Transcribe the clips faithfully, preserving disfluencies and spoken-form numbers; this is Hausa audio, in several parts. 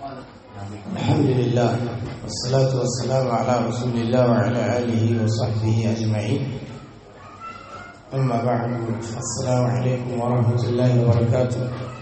الحمد لله والصلاة والسلام على رسول الله وعلى آله وصحبه أجمعين. أما بعد، السلام عليكم ورحمة الله وبركاته.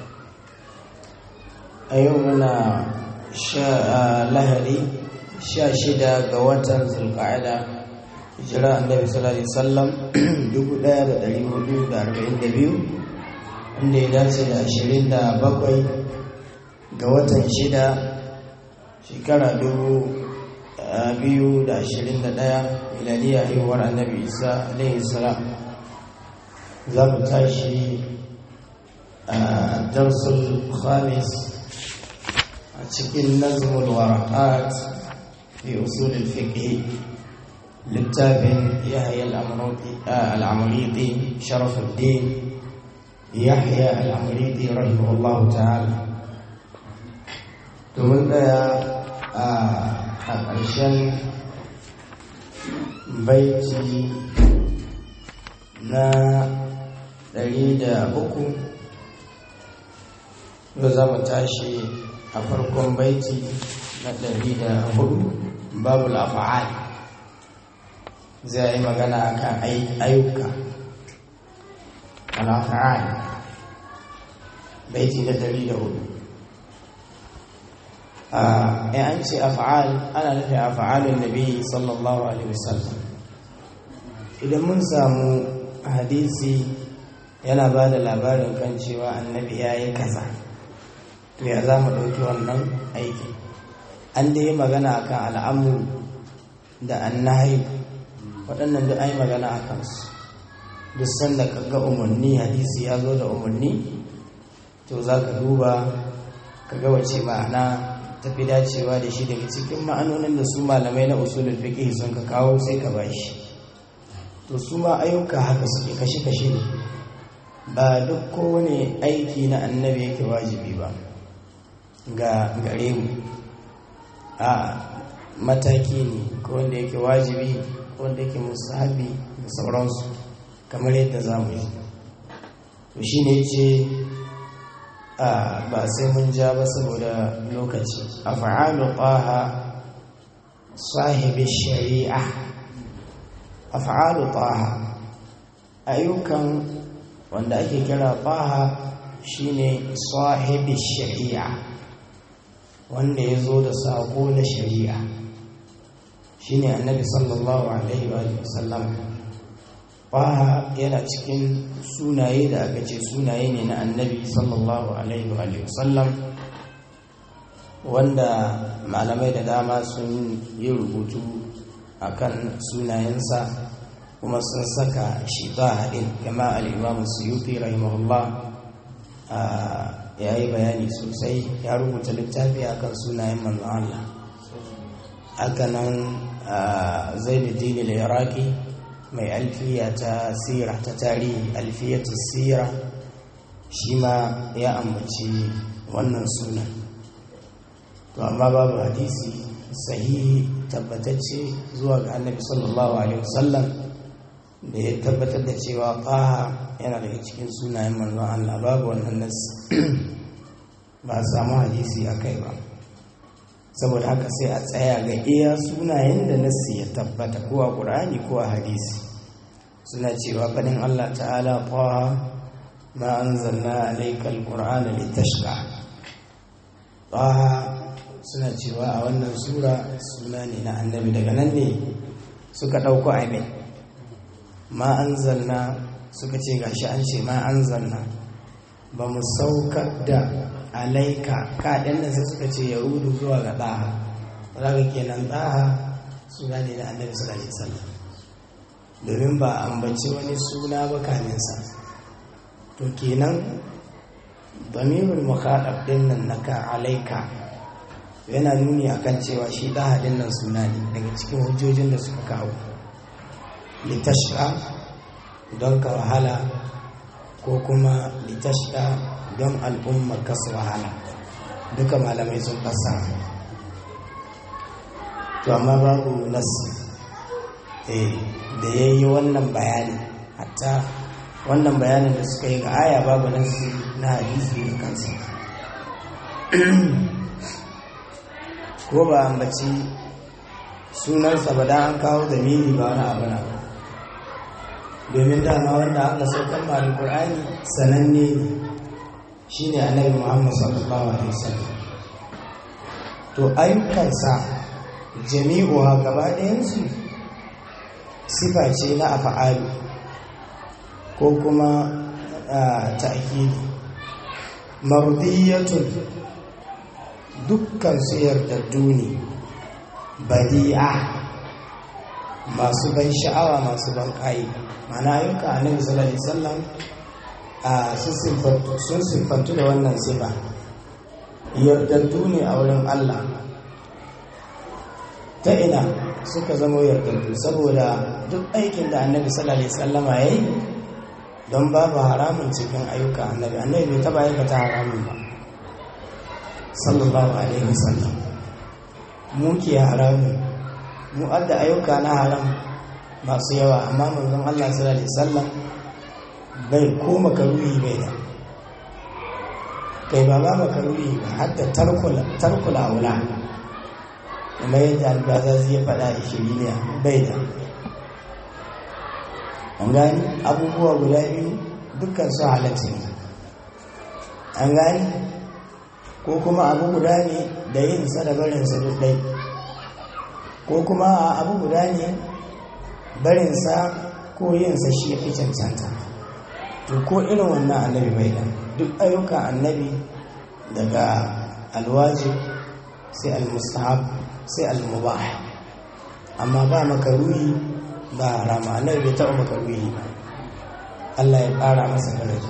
أيومنا شاء لهدي شاشدة قواتر ذو القعدة إجراء النبي صلى الله عليه وسلم dubu ɗaya da ɗari hudu da arba'in da biyu, wanda ya dace da ashirin da bakwai ga watan shida shekara dubu biyu da ashirin da ɗaya miladiyya haihuwar annabi isa alaihi salam. Za mu tashi a darsul khamis a cikin nazmul waraqat fi usul al-fiqh littafin yahya al-amriti sharafuddin yahya al-amriti rahimahullahu ta'ala. domin daya a ƙarshen baiti na ɗari da uku, yau za mu tashi a farkon baiti na ɗari da hudu, babu lafa'al. zai yi magana akan ayyuka al-af'al, baiti na ɗari da hudu. in an ce af'al ana nufin af'alun nabi sallallahu alaihi wasallam. idan mun samu hadisi yana ba da labarin kan cewa annabi ya yi kaza, to ya za mu ɗauki wannan aiki? an dai magana akan al'amuru da annahi, waɗannan duk an yi magana a kansu. duk sanda ka ga umarni, hadisi ya zo da umarni, to za ka duba ka ga wace ma'ana tafi dacewa da shi daga cikin ma'anonin da su malamai na usulul fiqh sun ka kawo, sai ka bashi. to su ma ayyuka haka suke kashe-kashe ne, ba duk kowane aiki na annabi yake wajibi ba ga gare mu. a mataki ne, ko wanda yake wajibi, ko wanda yake musahabi da sauransu, kamar yadda za mu yi. to shi ne ce ba sai mun ja ba saboda lokaci. af'alu taha sahibi shari'a, af'alu taha, ayyukan wanda ake kira taha shine sahibi shari'a, wanda ya zo da sako na shari'a, shine annabi sallallahu alaihi wa sallam. taha yana cikin sunaye da aka ce sunaye ne na annabi sallallahu alaihi wa sallam, wanda malamai da dama sun yi rubutu akan sunayensa, kuma sun saka shi taha din, kama al-imam suyuti rahimahullah ya yi bayani sosai, ya rubuta littafi akan sunayen manzon Allah. haka nan zainuddin al-iraqi mai alfiya ta sira, ta tarihi, alfiyatu sira, shi ma ya ambaci wannan sunan. to amma babu hadisi sahihi tabbatacce zuwa ga annabi sallallahu alaihi wasallam da ya tabbatar da cewa taha yana daga cikin sunayen manzon Allah. babu wannan nas ba a samu hadisi a kai ba. saboda haka sai a tsaya ga iya sunayen da nassi ya tabbata, ko a ƙur'ani ko a hadisi. suna cewa faɗin Allah ta'ala taha ma anzalna alayka alqur'ana litashqa. taha suna cewa a wannan sura suna ne na annabi, daga nan ne suka ɗauko abin. ma anzalna suka ce gashi an ce ma anzalna, ba mu saukar da alaika kaɗan nan, sai suka ce ya rudu zuwa ga ɗaha. raga kenan ɗaha suna ne na annabi sallallahu alaihi wasallam, domin ba ambaci wani suna ba kaminsa. to kenan damirul mukhatab din nan naka alaika yana nuni akan cewa shi ɗaha din nan suna ne daga cikin hujjojin da suka kawo. litashqa don ka wahala, ko kuma litashqa don al'ummar kasu wahala, duka malamai sun fassara. to amma babu nasi da ya yi wannan bayani, hatta wannan bayanin da suka yi ga aya babu nasi na hadisi da kansa. ko ba ambaci sunansa ba dan an kawo dalili ba wani abu na domin dama wanda aka saukar ma alqur'ani sananne ne shine annabi Muhammad sallallahu alaihi wasallam to ayyukansa jami'uha gaba ɗayansu sifa ce na afa'alu ko kuma ta'kidi mardiyatun dukkan su yardaddu ne badi'a masu ban sha'awa masu ban kai mana ayyuka annabi sallallahu alaihi wasallam sun siffantu da wannan sifa yardaddu ne a wurin Allah ta ina suka zama yardaddu saboda duk aikin da annabi sallallahu alaihi wasallama yayi don babu haramun cikin ayyuka annabi annabi bai taba aikata haramun ba sallallahu alaihi wasallam mu ke haramun mu adda ayyuka na haram masu yawa amma manzon Allah sallallahu alaihi wasallam bai ko makaruhi bai da kai ba ba makaruhi ba hadda tarkula tarkula aula kuma yadda albazazi ya faɗa ishiriniya bai da an gani abubuwa guda biyu dukkan su halatta ne an gani ko kuma abu guda ne da yin sa da barinsa duk ɗai ko kuma abu guda ne barinsa ko yinsa shi ya fi cancanta to ko irin wannan annabi bai da duk ayyukan annabi daga alwajib sai almustahab sai almubah amma ba makaruhi ba harama annabi bai taɓa makaruhi ba Allah ya ƙara masa daraja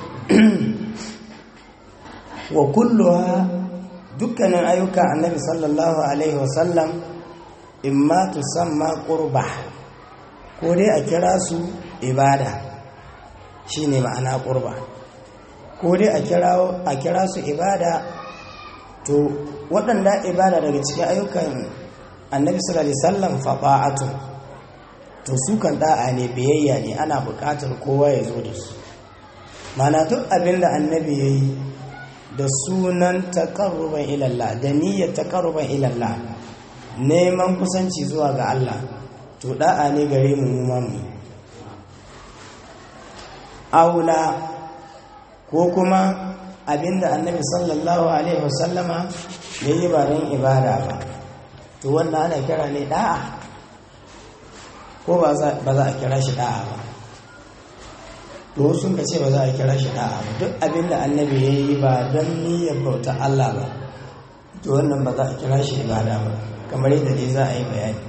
wa kulluha dukkanin ayyukan annabi sallallahu alaihi wasallam imma tusamma qurba ko dai a kira su ibada shine ma'ana qurba ko dai a kira a kira su ibada to waɗanda ibada daga cikin ayyukan annabi sallallahu alaihi wasallam fa'atu to su kan da'a ne biyayya ne ana buƙatar kowa ya zo da su mana duk abinda annabi yayi da sunan taqarruban ila Allah da niyyar taqarruban ila Allah neman kusanci zuwa ga Allah to da'a ne gare mu mu mamu aula ko kuma abinda annabi sallallahu alaihi wasallama yayi ba don ibada ba to wannan ana kira ne da'a ko ba za a kira shi da'a ba to sun ka ce ba za a kira shi da'a ba duk abinda annabi yayi ba don niyyar bauta Allah ba to wannan ba za a kira shi ibada ba kamar yadda dai za a yi bayani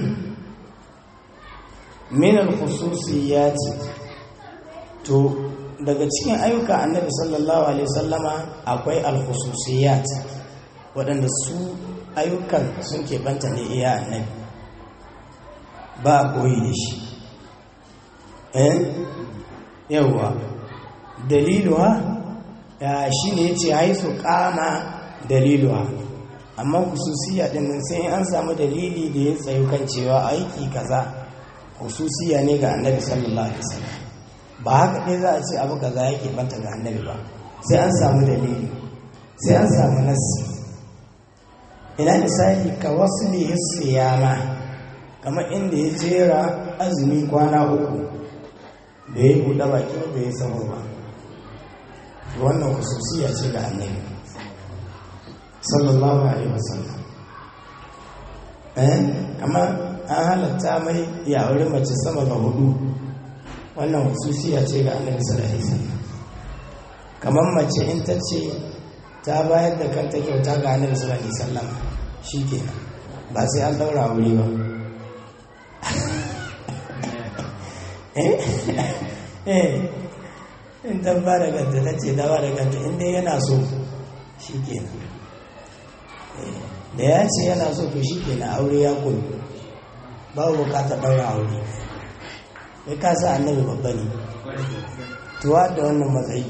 min al-khususiyati to daga cikin ayyuka annabi sallallahu alaihi wasallama akwai al-khususiyat waɗanda su ayyukan sun keɓanta ne iya annabi ba a koyi da shi eh yawwa daliluwa shi ne ya ce haisu kama daliluwa amma khususiyya ɗin nan sai an samu dalili da ya tsayu kan cewa aiki kaza khususiyya ne ga annabi sallallahu alaihi wasallam ba haka ɗaya za a ce abu kaza yake banta ga annabi ba sai an samu dalili sai an samu nassi ina misali ka wasu ne ya siyama kamar inda ya jera azumi kwana uku da ya buɗe baki da ya samu ba wannan khususiyya ce ga annabi sallallahu alaihi wasallam eh kamar an halatta mai ya aure mace sama ga hudu wannan hususiya ce ga annabi sallallahu alaihi wasallam kamar mace in ta ce ta bayar da kanta kyauta ga annabi sallallahu alaihi wasallam shikenan ba sai an daura wuri ba eh eh in ta ba da kanta ta ce ta ba da kanta in dai yana so shikenan da ya ce yana so to shikenan aure ya kullu babu bukatar daura aure ya kasa annabi babba ne tuwa da wannan matsayi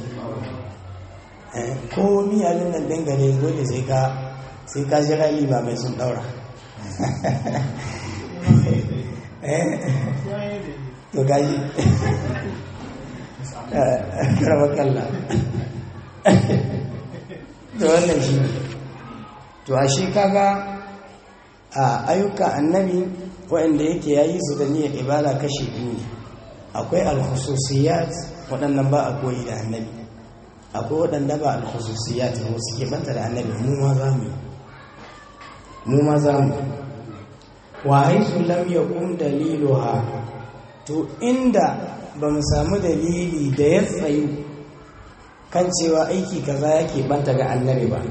ko miyalin nan dangane dole sai ka sai ka jira liba mai sun daura to gaji karama kalla to wannan shi to a shi kaga a ayyuka annabi waɗanda yake yayi su da niyyar ibada kashi biyu ne. Akwai al-khususiyat waɗannan ba a koyi da annabi, akwai waɗanda ba al-khususiyat ba suke banta da annabi, mu ma za mu mu ma za mu wa haisu lam yakun daliluha, to inda ba mu samu dalili da ya tsayu kan cewa aiki kaza yake banta ga annabi ba,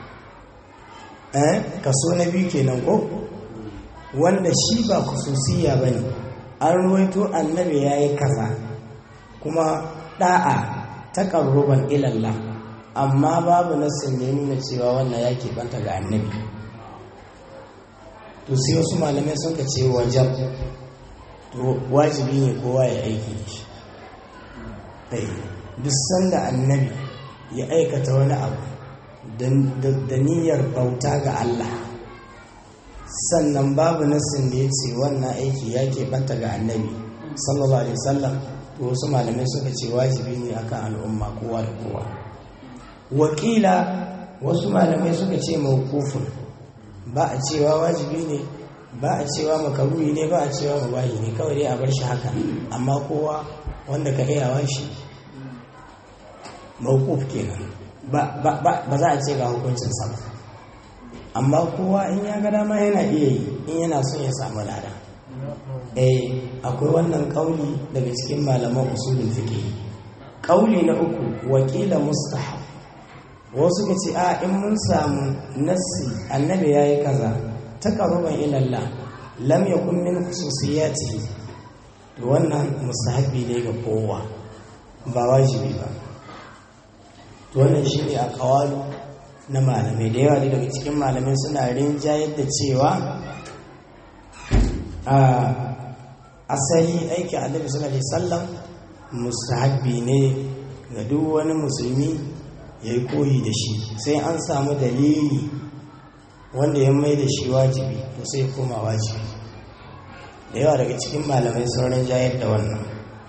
eh kaso na biyu kenan ko, wanda shi ba khususiya bane, an ruwaito annabi yayi kaza kuma da'a taqarruban ila Allah, amma babu nassin ne nuna cewa wannan yake banta ga annabi. To sai wasu malamai sun ka ce wajab, to wajibi ne kowa ya aiki da shi. Duk sanda annabi ya aikata wani abu da niyyar bauta ga Allah, sannan babu nassin da ya ce wannan aiki ya keɓanta ga annabi sallallahu alaihi wasallam, to wasu malamai suka ce wajibi ne akan al'umma kowa da kowa. Wakila wasu malamai suka ce mawqufun, ba a cewa wajibi ne, ba a cewa makaruhi ne, ba a cewa mubahi ne, kawai dai a bar shi haka, amma kowa wanda ka iyawa shi mawquf kenan, ba ba za a ce ga hukuncin sa ba, amma kowa in ya ga dama yana iya yi in yana son ya samu lada. eh akwai wannan kauli daga cikin malaman usulul fiqh. Kauli na uku, wakila mustahab, wasu ka ce a in mun samu nassi annabi yayi kaza taqarruban ila Allah lam yakun min khususiyatihi, to wannan mustahabi ne ga kowa ba wajibi ba. To wannan shine a kawalu na malamai da yawa daga cikin malamai suna rinjayar da cewa a asali aikin annabi sallallahu alaihi wasallam mustahabbi ne ga duk wani musulmi ya yi koyi da shi, sai an samu dalili wanda ya mai da shi wajibi to sai koma wajibi. Da yawa daga cikin malamai sun rinjayar da wannan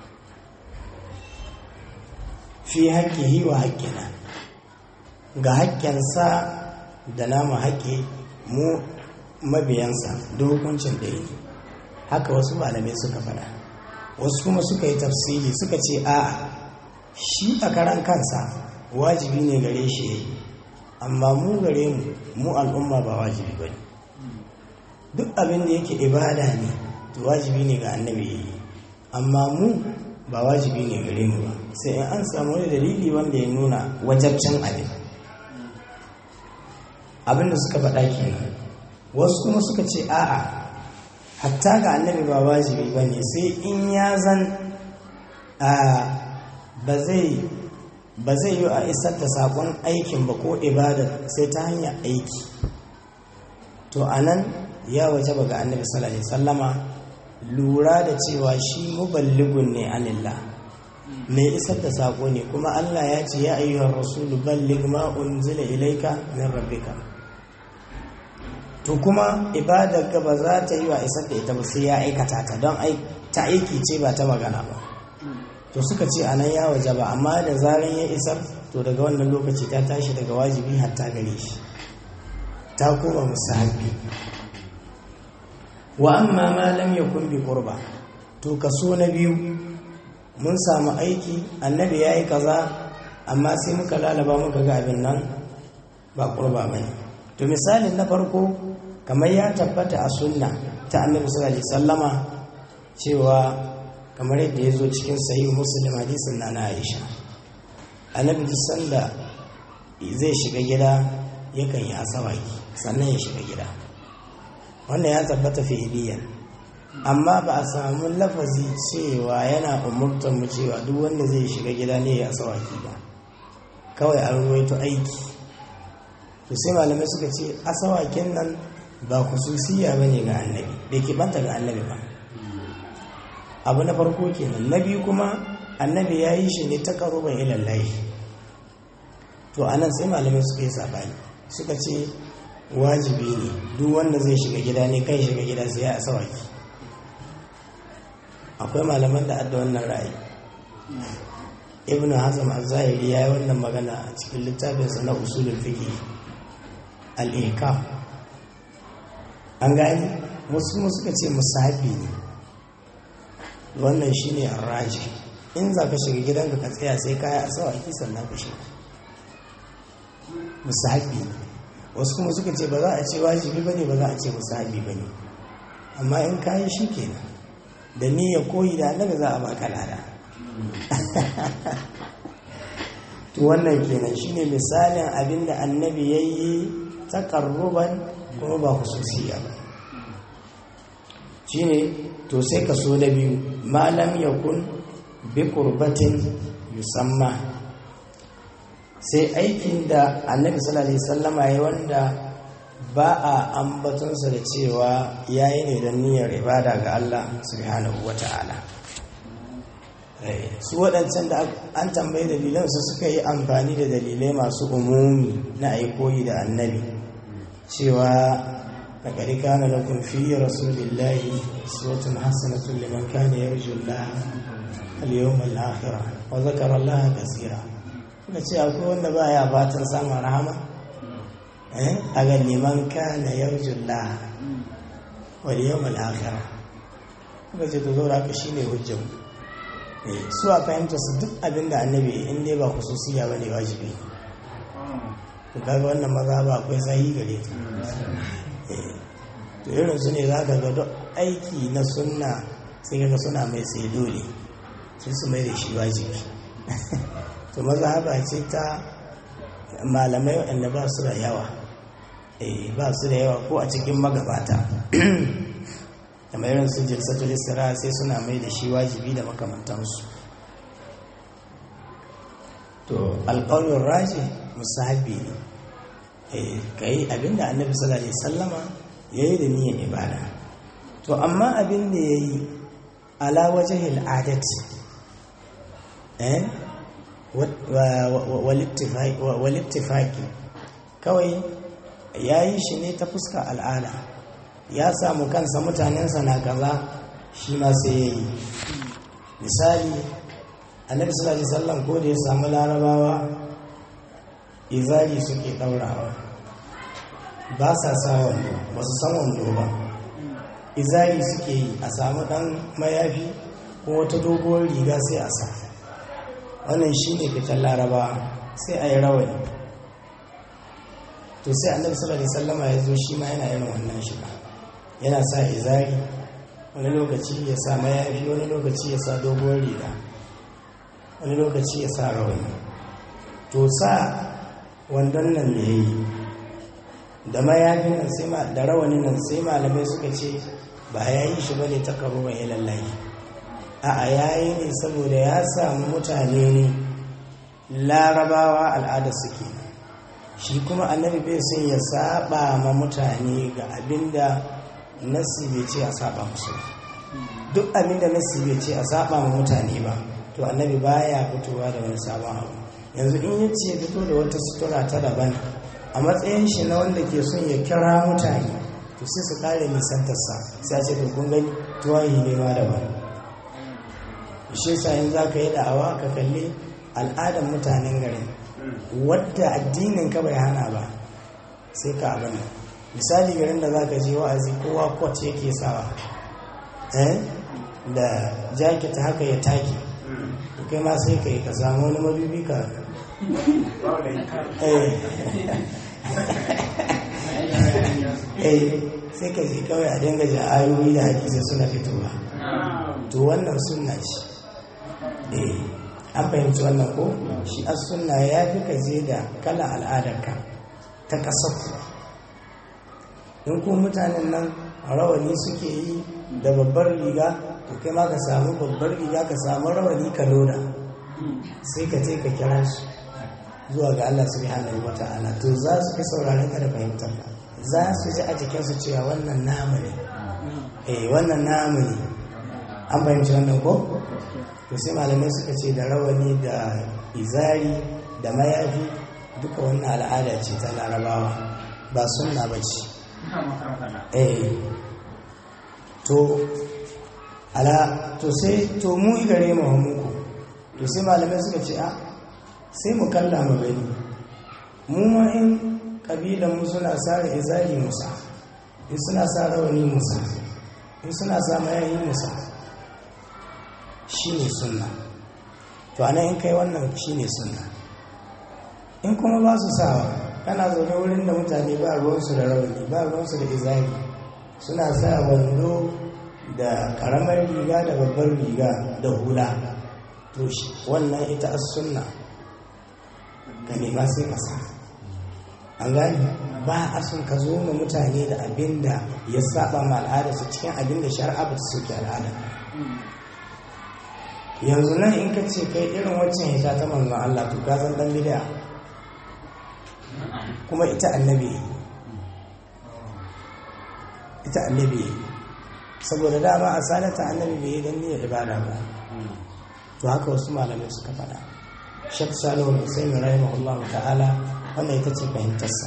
fi haƙƙihi wa haƙƙina, ga haƙƙinsa da nama haƙƙi mu mabiyansa da hukuncin da yake. Haka wasu malamai suka faɗa, wasu kuma suka yi tafsiri suka ce a shi a karan kansa wajibi ne gare shi yayi, amma mu gare mu mu al'umma ba wajibi bane. Duk abin da yake ibada ne to wajibi ne ga annabi yayi, amma mu ba wajibi ne gare mu ba, sai in an samu wani dalili wanda ya nuna wajabcin abin. Abin da suka faɗa kenan. Wasu kuma suka ce a'a hatta ga annabi ba wajibi bane, sai in ya zan ba zai ba zai yi a isar da sakon aikin ba ko ibada sai ta hanyar aiki, to anan ya wajaba ga annabi sallallahu alaihi wasallama lura da cewa shi muballigun ne anillah, mai isar da sako ne, kuma Allah ya ce ya ayyuhar rasulu balligh ma unzila ilayka min rabbika. To kuma ibadar ga ba za ta yi wa isar da ita ba sai ya aikata ta, don ta aiki ce ba ta magana ba. To suka ce anan ya wajaba, amma da zaran ya isar to daga wannan lokaci ta tashi daga wajibi hatta gare shi, ta koma mustahabbi. Wa amma ma lam yakun bi qurba, to kaso na biyu, mun samu aiki annabi yayi kaza amma sai muka lalaba muka ga abin nan ba qurba bane. To misalin na farko, kamar ya tabbata a sunna ta annabi sallallahu alaihi wasallama cewa kamar yadda ya zo cikin sahih muslim hadisin na Aisha, annabi duk sanda zai shiga gida yakan yi asawaki sannan ya shiga gida. Wannan ya tabbata fi'iliyan, amma ba a samu lafazi cewa yana umurtar mu cewa duk wanda zai shiga gida ne ya asawaki ba, kawai an ruwaito aiki. To sai malamai suka ce asawakin nan ba khususiya bane ga annabi, bai kibanta ga annabi ba. Abu na farko kenan. Na biyu kuma annabi ya yi shi ne taqarruban ila Allah. To anan sai malamai suka yi sabani, suka ce wajibi ne duk wanda zai shiga gida ne kai shiga gida sai ya asawaki. Akwai malaman da adda wannan ra'ayi. Ibn Hazm az-Zahiri ya yi wannan magana a cikin littafinsa na usulul fiqh al-ihkam. an gani wasu mu suka ce musahabi ne wannan shine arraji in za ka shiga gidanka ka tsaya sai kaya a sawaki sannan ka shiga musahabi ne wasu kuma suka ce ba za a ce wajibi ba ne ba za a ce musahabi ba ne amma in kayi shi kenan da niyya koyi da annabi za a baka lada to wannan kenan shine misalin abinda annabi yayi takarruban kuma ba khususiya ba shine to sai ka so da biyu malam yakun bi qurbatin yusamma sai aikin da annabi sallallahu alaihi wasallama yayi wanda ba a ambatonsa da cewa yayi ne don niyyar ibada ga Allah subhanahu wata'ala su waɗancan da an tambayi dalilan su suka yi amfani da dalilai masu umumi na aikoyi da annabi cewa na ƙarƙa na lakun fiye rasulillahi suwatun hasanatun liman kane ya rujun laha al-yawm al-akhira wa zakara Allah kasira kuma ce akwai wanda ba ya fatan samun rahama eh a ga liman kane ya rujun laha wal yawm al-akhira kuma ce to zo da shine hujjar su a fahimta su duk abin da annabi in dai ba khususiya bane wajibi to kaga wannan maza ba akwai sahi gare ta to irin su ne za ka ga duk aiki na sunna sai kaga suna mai sai dole sai su mai da shi wajibi to maza ba ce ta malamai waɗanda ba su da yawa ba su da yawa ko a cikin magabata kamar irin su jilsatul istira sai suna mai da shi wajibi da makamantansu to alƙawar raji musahabi ne ka yi abinda annabi sallallahu alaihi sallama ya yi da niyyar ibada to amma abinda ya yi ala wajahil adati walittifaki kawai ya yi shi ne ta fuska al'ada ya samu kansa mutanensa na kaza shi ma sai ya yi misali annabi sallallahu alaihi wasallam ko da ya samu larabawa izari suke daurawa ba sa sa wando ba su san wando ba izari suke yi a samu dan mayafi ko wata doguwar riga sai a sa wannan shine fitar larabawa sai a yi rawani to sai annabi sallallahu alaihi wasallam ya zo shi ma yana irin wannan shiga yana sa izari wani lokaci ya sa mayafi wani lokaci ya sa doguwar riga wani lokaci ya sa rawani to sa wandon nan da ya yi da mayafin nan sai ma da rawanin nan sai malamai suka ce ba ya yi shi bane ta karuwan ya lallahi a'a ya yi ne saboda ya samu mutane ne larabawa al'ada suke shi kuma annabi bai son ya saba ma mutane ga abinda nasi bai ce a saba musu duk abinda nasi bai ce a saba ma mutane ba to annabi baya fitowa da wani sabon abu yanzu in ya ce fito da wata sutura ta daban a matsayin shi na wanda ke son ya kira mutane to sai su kare nisantarsa sai ce to kun gani tuwayi ne ma daban shi sa in za ka yi da'awa ka kalli al'adar mutanen garin wadda addinin ka bai hana ba sai ka abin misali garin da za ka je wa'azi kowa kwat yake sawa eh da jaket haka ya take kai ma sai ka yi ka samu wani madubi ka eh sai ka je kawai a dinga jin ayoyi da hadisi suna fitowa to wannan sunna ce eh an fahimci wannan ko shi as sunna ya fi ka je da kala al'adarka ta kasar in ko mutanen nan rawani suke yi da babbar riga to kai ma ka samu babbar riga ka samu rawani ka loda sai ka je ka kira su zuwa ga Allah subhanahu wata'ala to za su fi sauraron ka da fahimtar ka za su ji a jikinsu cewa wannan namu ne eh wannan namu ne an fahimci wannan ko to sai malamai suka ce da rawani da izari da mayafi duka wannan al'ada ce ta larabawa ba sunna ba ce eh to ala to sai to mu igare mu muku to sai malamai suka ce a sai mu kalla mu gani mu ma in kabilan mu suna sare izari musa in suna sa rawani musa, in suna sa mayayi musa, shi ne sunna. To ana in kai wannan shi ne sunna. In kuma ba su sawa, kana zaune wurin da mutane ba ruwansu da rawani, ba ruwansu da izari, suna sa wando da karamar riga da babbar riga da hula, to wannan ita as sunna, ka nema sai ka sa. An gani ba a son ka zo ma mutane da abin da ya saba ma al'adarsu cikin abin da shari'a ba ta soke al'ada. Yanzu nan in ka ce kai irin waccan hita ta manzon Allah to ka san dan bid'a, kuma ita annabi ita annabi saboda dama a sanata annabi bai yi dan niyyar ibada ba. To haka wasu malamai suka faɗa. Sheikh Salihu Al-Usaimi rahimahullah ta'ala wannan ita ce fahimtarsa.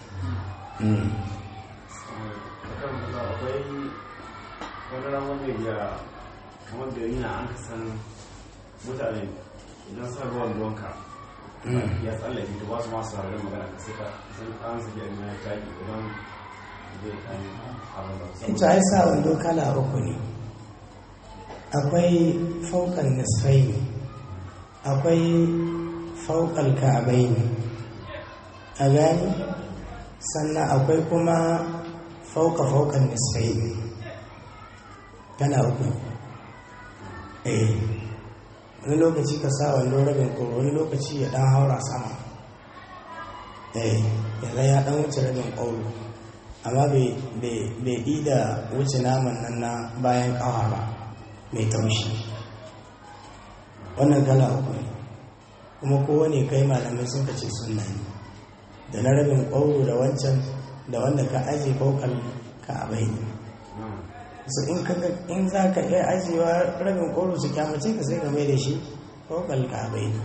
Akwai wani ramon da ya kamar da yana an kasan mutane idan sa ruwan donka ya tsallake ta ba su masu harin magana ka sai ka sun an su ke na taki idan zai kan abin da su. Ita ai sa wando kala uku ne. Akwai faukan nisfai, akwai faukal ka'abai ne. A gani sannan akwai kuma fauka-faukan nisfai tana uku. Eh wani lokaci ka sa wando rabin kuro, wani lokaci ya dan haura sama, eh yanzu ya dan wuce rabin ƙauro, amma bai yi da wuce naman nan na bayan ƙawa ba mai taushi. Wannan kala uku ne, kuma kowane kai malamai sun kace sunna ne, da na rabin ƙwauro da wancan da wanda ka aje kokal ka abai ne. So in ka in za ka iya ajewa rabin ƙwauro su kyamace ka sai ka mai da shi kokal ka abai ne.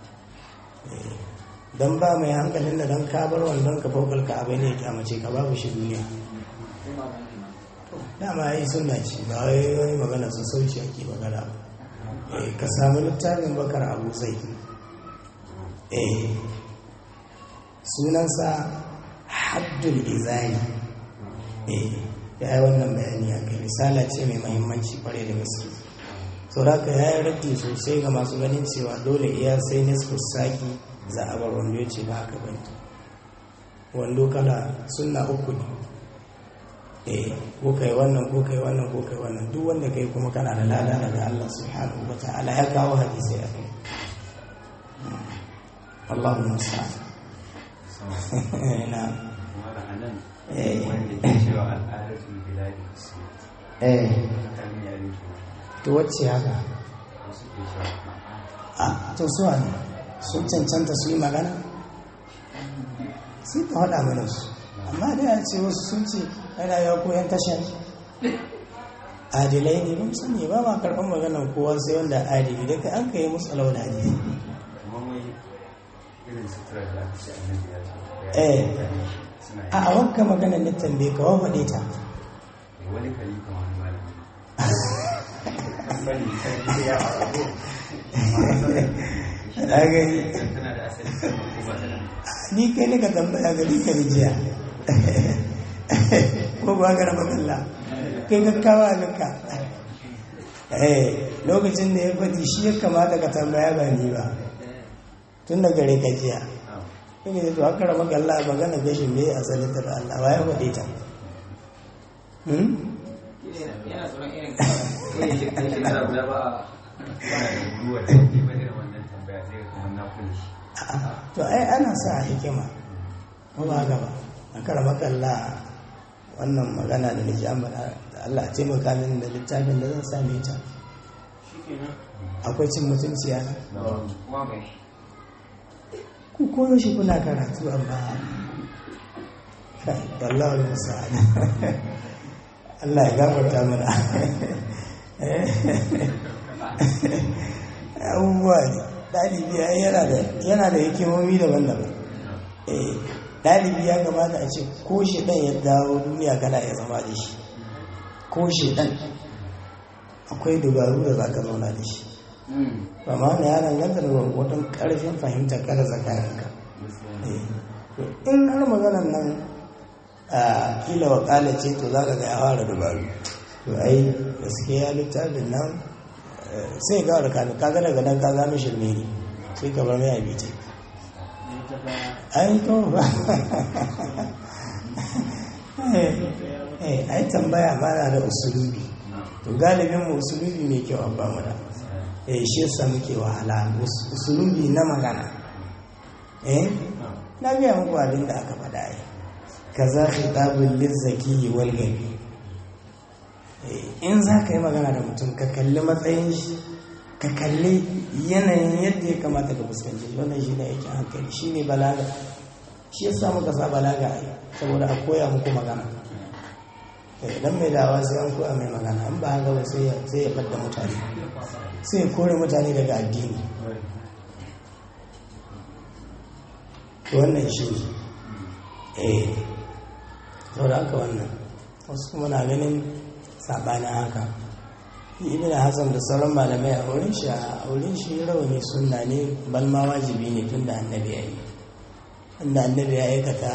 Don ba mai hankalin da don ka bar wandon ka kokal ka abai ne ya kyamace ka, babu shi duniya. Dama yi sunna ce, ba wai wani magana sun sauci ake magana ba. Ka samu littafin Bakar Abu Zaid, eh sunansa haddul izari, eh ya yi wannan bayani a kai. Risala ce mai mahimmanci kware da gaske. Sauraka ya yi raddi sosai ga masu ganin cewa dole iya sai nisfu saki za a bar wando, ya ce ba haka bane. Wando kala sunna uku ne, eh ko kai wannan ko kai wannan ko kai wannan, duk wanda kai kuma kana da lada daga Allah subhanahu wa ta'ala. Ya kawo hadisi a kai. Allahumma salli. Na eh wanda ke cewa al'adatul biladi su eh kan yare to wacce haka wasu ke cewa a to su ne sun cancanta su yi magana sai ka faɗa mana su. Amma da ya ce wasu sun ce yana yawa ko yan tashar adilai ne, ba sani ba ma karɓar maganar kowa sai wanda adili da kai an kai musu alauna ne. kuma mai irin sutura da aka ce annabi ya ce Eh. suna a a wanka maganar na tambaye ka wa faɗe ta. yi wani kalifa wani malami sani sai ya faɗo Na gani tana da asali sama ko ba ta da ni kai ne ka tambaya gari ka rijiya ko ba ga raba kalla kai ka kawo abinka. Eh lokacin da ya faɗi shi ya kamata ka tambaya ba ni ba, tun da gare ka jiya. Kake da to aka raba kalla magana gashin me asalin ta da Allah ba ya faɗe ta. Hmm? yana tsoron irin kawai shi kan shekara guda ba ruwa da ke bane wannan tambaya sai ka kuma na kula shi A'a, to ai ana sa hikima ko ba haka ba. Aka raba kalla wannan magana da nake an faɗa da Allah taimaka min da littafin da zan same ta. Akwai cin mutunci yana. kuma bai Ku koyo shi kuna karatu amma kai wallahi musa'ad. Allah ya gafarta mana. Abubuwa ne ɗalibi yana da hikimomi daban-daban. Ɗalibi ya kamata a ce ko shi ɗan ya dawo duniya kana ya zama da shi, ko shi ɗan akwai dubaru da za ka zauna da shi. ba ma wanda ya danganta da gwargwadon ƙarfin fahimtar kada zakarinka. In har maganar nan a kila wakala ce to za ka ga ya fara dubaru to ai gaskiya littafin nan sai ga da kanu kaga daga nan ka gano shirme ne sai ka bar mai abita ai to ba ai tambaya ba na da usulubi to galibin mu usulubi mai kyau an ba mu da eh shi yasa muke wahala usulubi na magana eh na biya muku abin da aka faɗa ai kaza khitabul lizzaki wal gabi in za ka yi magana da mutum ka kalli matsayin shi ka kalli yanayin yadda ya kamata ka fuskanci shi wannan shi ne aikin hankali shi ne balaga shi ya samu kasa balaga saboda a koya muku magana idan mai dawa sai an koya mai magana an ba haka ba sai ya ɓadda mutane sai ya kore mutane daga addini wannan shi ne eh saboda haka wannan wasu kuma na ganin sabanin haka ibn Hassan da sauran malamai a wurin shi a wurin shi rawani sunna ne balma wajibi ne tun da annabi ya yi inda annabi ya aikata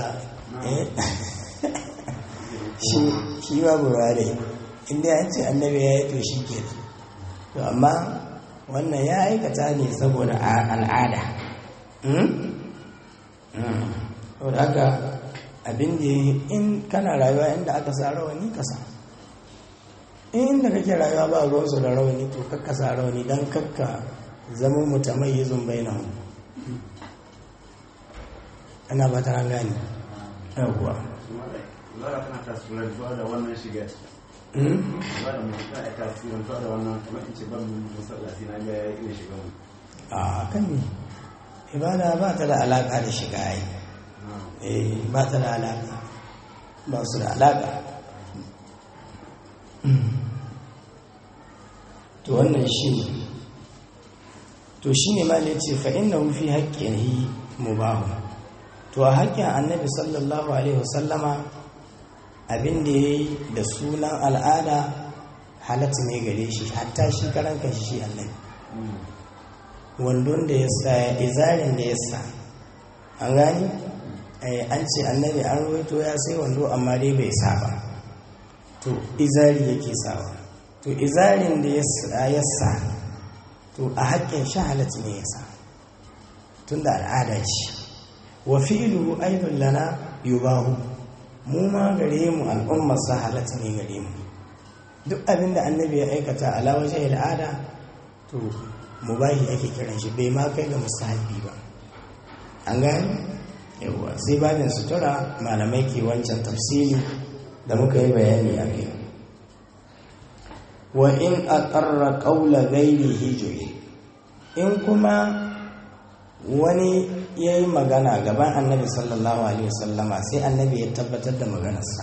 shi babu ruwa inda ya ce annabi ya yi to shi ke to amma wannan ya aikata ne saboda al'ada saboda haka abin da in kana rayuwa inda aka sa rawani ka sa inda kake rayuwa ba ruwansu da rawani to kakka sa rawani don kakka zama mutamai yi zumbai na ana ba ta gani yawwa zara kana tasirantuwa da wannan shiga ba da mutum ya tasirantuwa da wannan kamar in ce ban musallaci na ga ya iya shiga mu a kan ne ibada ba ta da alaka da shiga ai eh ba ta da alaka ba su da alaka to wannan shi ne to shi ne malai ce fa'innahu fi haƙƙihi mubahu to a haƙƙin annabi sallallahu alaihi wasallama abin da ya yi da sunan al'ada halatta ne gare shi hatta shi karan kanshi shi annabi wandon da ya sa izarin da ya sa an gani an ce annabi an roito ya sai wando amma dai bai sa ba to izari yake sawa to izarin da ya sa to a haƙƙin shi halatta ne ya sa tun da al'ada ce wa fi'luhu aidun lana yubahu mu ma gare mu al'ummar sa halatta ne gare mu duk abin da annabi ya aikata ala wajen al'ada to mubahi ake kiran shi bai ma kai ga musahabi ba an gani yawa sai babin sutura malamai ke wancan tafsiri da muka yi bayani a kai wa in aqarra qawla ghairihi ju'i in kuma wani yayi magana gaban annabi sallallahu alaihi wasallama sai annabi ya tabbatar da maganarsa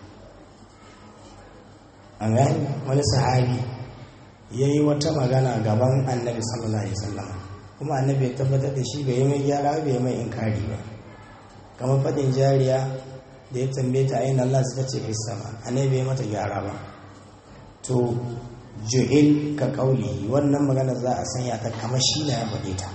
an gani wani sahabi yayi wata magana gaban annabi sallallahu alaihi wasallama kuma annabi ya tabbatar da shi bai yi mai gyara bai yi mai inkari ba kamar fadin jariya da ya tambaye ta ayin Allah suka ce fi sama annabi bai mata gyara ba to ju'il ka kauli wannan magana za a sanya ta kamar shi na ya faɗe ta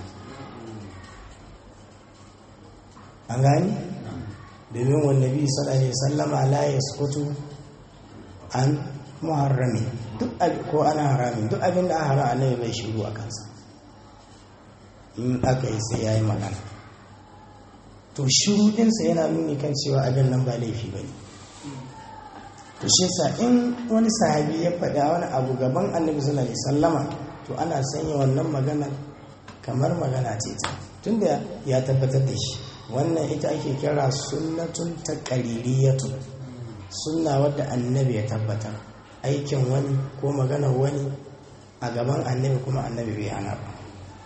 an gani domin wanda bi sallallahu alaihi wasallama la yasqutu an muharrami duk ko ana harami duk abin da haram annabi bai shiru a kansa in aka yi sai yayi magana to shiru ɗinsa yana nuni kan cewa abin nan ba laifi bane to shi sa in wani sahabi ya faɗa wani abu gaban annabi sallallahu alaihi wasallama to ana sanya wannan magana kamar magana ce ta tunda ya tabbatar da shi wannan ita ake kira sunnatun taqririyatun sunna wadda annabi ya tabbatar aikin wani ko maganar wani a gaban annabi kuma annabi bai hana ba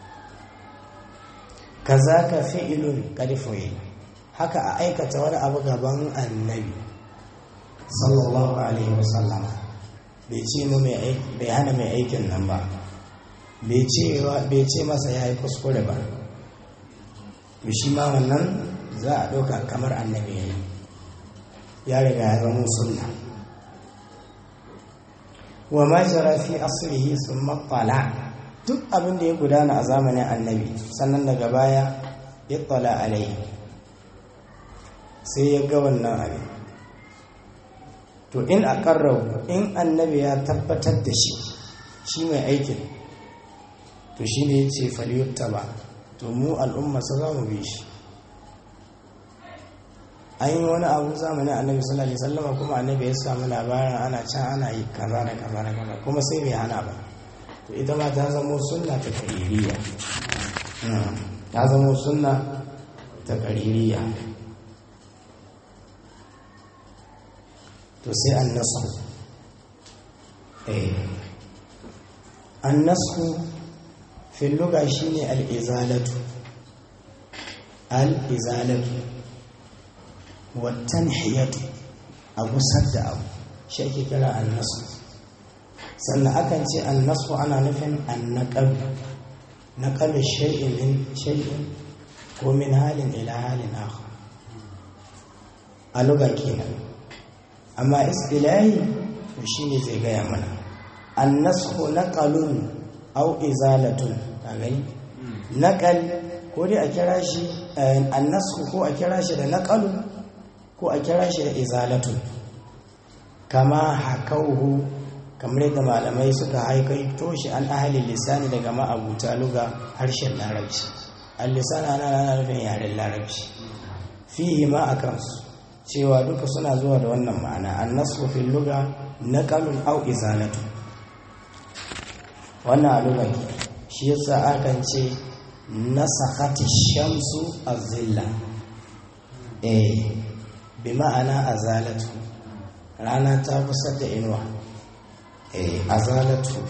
kazaka fi'ilun qadfuyi haka a aikata wani abu gaban annabi sallallahu alaihi wasallam bai ce mu mai aiki bai hana mai aikin nan ba bai ce bai ce masa yayi kuskure ba to shi ma wannan za a dauka kamar annabi yayi ya riga ya zama sunna wa ma jara fi asrihi thumma tala duk abin da ya gudana a zamanin annabi sannan daga baya ya tala alaihi sai ya ga wannan abin to in aqarrahu in annabi ya tabbatar da shi shi mai aikin to shine yace falyuttaba to mu al'umma sa za mu bi shi. an yi wani abu zamanin annabi sallallahu alaihi wasallam kuma annabi ya samu labarin ana can ana yi kaza da kaza da kaza kuma sai bai hana ba to ita ma ta zama sunna ta qaririya ta zama sunna ta qaririya to sai annasu eh annasu fil lugha shine al-izalatu al-izalatu watanhiyatu a gusar da abu shi ake kira annasu. sannan akan ce annasu ana nufin annaqal naqal shay'in min shay'in ko min halin ila halin akhar a lugha kenan, amma istilahi to shine zai gaya mana annasu naqalun aw izalatun kagai naqal ko dai a kira shi annasu ko a kira shi da naqalun ko a kira shi da izalatun kama hakauhu kamar yadda malamai suka haikaito shi an ahli lisani daga ma'abuta luga harshen larabci. al-lisan ana ana nufin yaren larabci fihi ma akan su cewa duka suna zuwa da wannan ma'ana annasu fil luga naqalun aw izalatun. wannan a luga shi yasa akan ce nasakhati shamsu az-zilla eh bi ma'ana azalatu rana ta kusa da inuwa eh azalatu.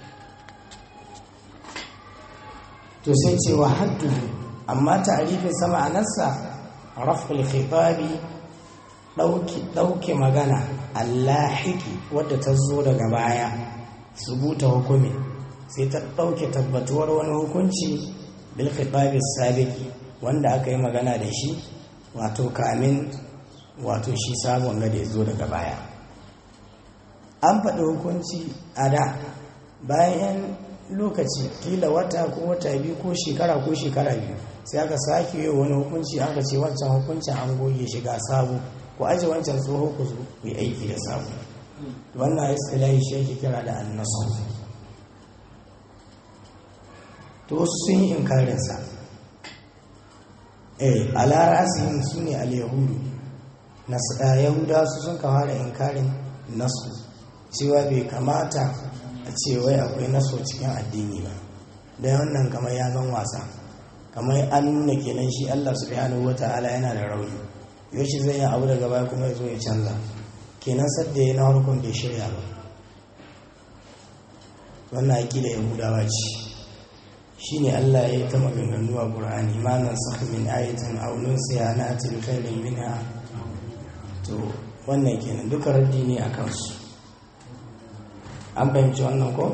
to sai ce wa haddu amma ta'rifin sama anassa raf'ul khitabi dauki dauke magana allahiki wadda ta zo daga baya subuta hukumi sai ta dauke tabbatuwar wani hukunci bil khitabi sabiqi wanda aka yi magana da shi wato kamin wato shi sabon da ya zo daga baya. an faɗi hukunci a da bayan lokaci kila wata ko wata biyu ko shekara ko shekara biyu sai aka sake yi wani hukunci aka ce wancan hukuncin an goge shiga sabo ko aje wancan tsoho ku zo ku yi aiki da sabo. wannan istilahi shi yake kira da annasu. to sun yi inkarinsa eh ala ra'asihim sune al-yahudu yahuda su sun fara inkarin nasu cewa bai kamata a ce wai akwai nasu cikin addini ba da wannan kamar ya zan wasa kamar an nuna kenan shi Allah subhanahu wata'ala yana da rauni yaushe zai yi abu daga baya kuma ya zo ya canza kenan sadda ya na harkun bai shirya ba. wannan aqida yahudawa ce shine Allah ya yi ta maganganu a Qur'ani ma nan sakh min ayatin aw nunsiha na'ti bi khairin minha. to wannan kenan duka raddi ne a kansu. an fahimci wannan ko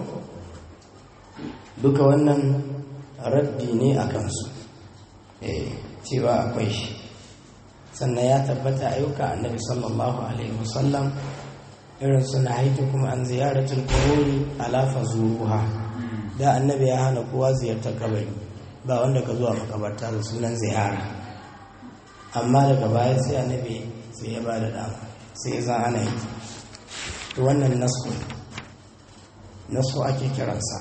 duka wannan raddi ne a kansu eh cewa akwai shi. sannan ya tabbata ayyuka annabi sallallahu alaihi wasallam irin suna haitu kuma an ziyaratul quburi ala fazuruha da annabi ya hana kowa ziyartar kabari ba wanda ka zuwa makabarta da sunan ziyara, amma daga baya sai annabi sai ya ba da dama sai ya zan ana yi. to wannan nasu nasu ake kiransa.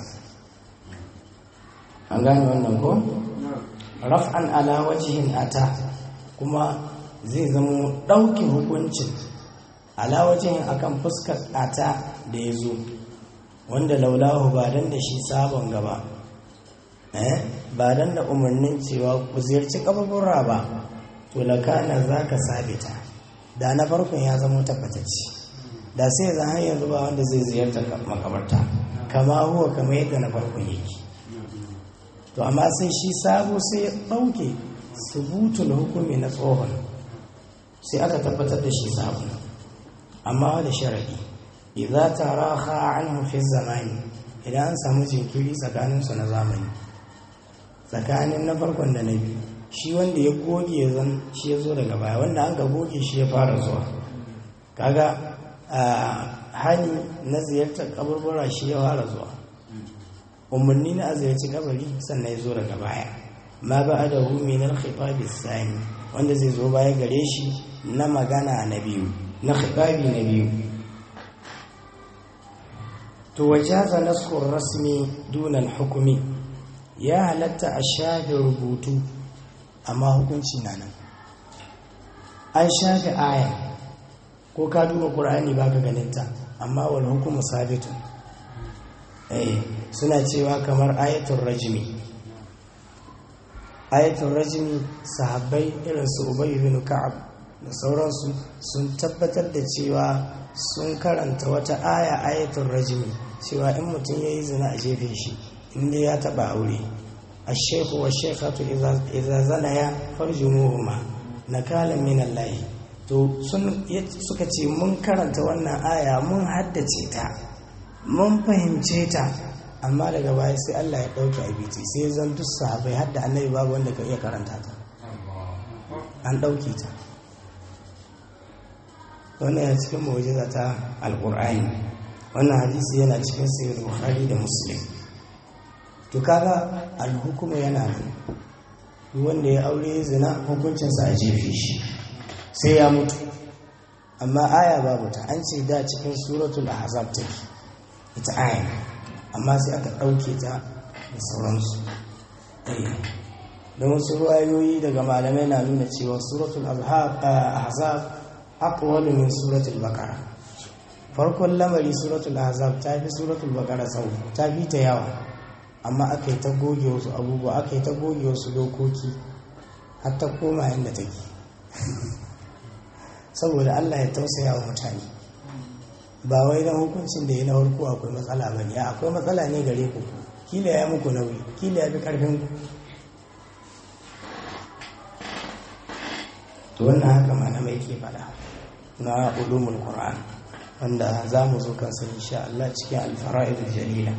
an gane wannan ko raf'an ala wajhin ata kuma zai zama ɗauki hukuncin ala wajhin akan fuskar ata da ya zo wanda laulahu ba dan da shi sabon gaba eh ba dan da umarnin cewa ku ziyarci kaburbura ba to lakana zaka sabita da na farkon ya zama tabbatacce da sai zan har yanzu ba wanda zai ziyarta makabarta kama huwa kama yadda na farkon yake. to amma sai shi sabo sai ya ɗauke subutul hukumi na tsohon sai aka tabbatar da shi sabo amma da sharadi idza taraha anhu fi zamani idan an samu jinkiri tsakanin su na zamani tsakanin na farkon da na biyu shi wanda ya goge zan shi ya zo daga baya wanda an ka goge shi ya fara zuwa kaga hani na ziyartar kaburbura shi ya fara zuwa umarni na ziyarci kabari sannan ya zo daga baya ma ba da hu min al-khitab as-sani wanda zai zo baya gare shi na magana na biyu na khitabi na biyu to wajaza naskur rasmi dunan hukumi, ya halatta a shafe rubutu amma hukunci na nan. An shafe aya ko ka duba ƙur'ani baka ganinta amma wal hukumu sabitun. eh suna cewa kamar ayatul rajmi ayatul rajmi sahabbai irin su Ubay ibn Ka'ab da sauransu sun tabbatar da cewa sun karanta wata aya ayatul rajmi cewa in mutum yayi zina a jefe shi inda ya taba aure ash-shaykhu wash-shaykhatu idza zanaya farjumuhuma nakalan min Allah. to sun suka ce mun karanta wannan aya mun haddace ta mun fahimce ta amma daga baya sai Allah ya dauke abiti sai zan duk sahabbai hadda annabi babu wanda ka iya karanta ta an dauke ta. wannan ya cikin mu'jiza ta alqur'ani. wannan hadisi yana cikin sahih bukhari da muslim. to kaga alhukumu yana nan duk wanda ya aure zina hukuncinsa a jefe shi sai ya mutu. amma aya babu ta, an ce da cikin suratul ahzab take ita aya, amma sai aka ɗauke ta da sauransu. da wasu ruwayoyi daga malamai na nuna cewa suratul ahzab aqwalu min suratul baqara. farkon lamari suratul ahzab ta fi suratul baqara tsawo, ta fi ta yawa, amma aka yi ta goge wasu abubuwa, aka yi ta goge wasu dokoki har ta koma yadda take saboda Allah ya tausaya wa mutane, ba wai na hukuncin da ya na farko akwai matsala ba ne, akwai matsala ne gare ku, kila ya muku nauyi, kila ya fi karfin ku. to wannan haka malamai ke faɗa na ulumul qur'an, wanda za mu zo kansa insha Allah cikin al-fara'idul jalila.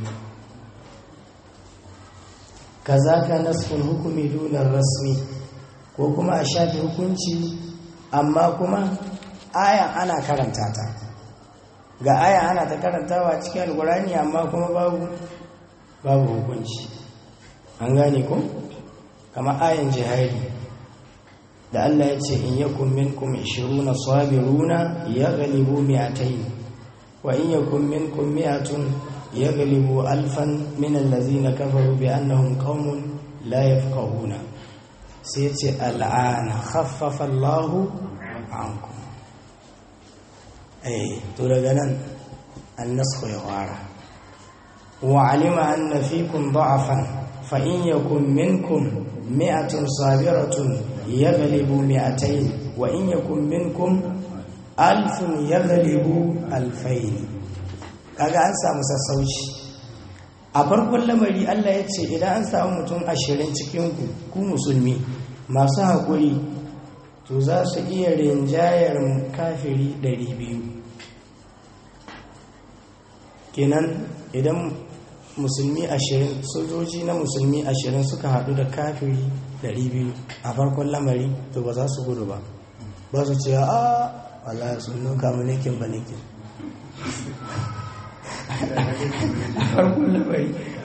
kazaka nasful hukumi dunar rasmi, ko kuma a shafi hukunci amma kuma ayan ana karanta ta, ga ayan ana ta karantawa cikin alqur'ani amma kuma babu babu hukunci. an gane ko kama ayan jihadi da Allah ya ce in yakun minkum ishiruna sabiruna yaghlibu mi'atayn wa in yakun minkum mi'atun yaghlibu alfan min allazina kafaru bi annahum qaumun la yafqahuna. sai ce al'ana khaffafa Allahu ankum. eh to daga nan an-nasxu ya wara wa alima anna fikum da'afan fa in yakun minkum mi'atun sabiratun yaghlibu mi'atayn wa in yakun minkum alfun yaghlibu alfayn. kaga an samu sassauci a farkon lamari. Allah ya ce idan an samu mutum ashirin cikin ku ku musulmi masu haƙuri to za su iya rinjayar kafiri ɗari biyu. kenan idan musulmi ashirin sojoji na musulmi ashirin suka haɗu da kafiri ɗari biyu a farkon lamari to ba za su gudu ba, ba su ce a wala sun nuka manikin banikin a farkon lamari.